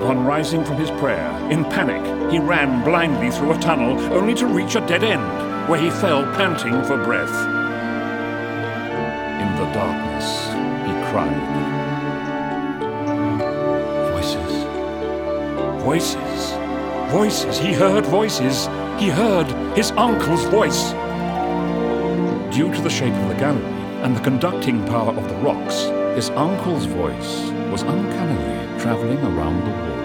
On rising from his prayer, in panic, he ran blindly through a tunnel, only to reach a dead end, where he fell panting for breath. In the darkness, he cried. Voices. Voices. Voices. He heard voices. He heard his uncle's voice. Due to the shape of the gallery and the conducting power of the rocks, his uncle's voice was uncannily traveling around the wall.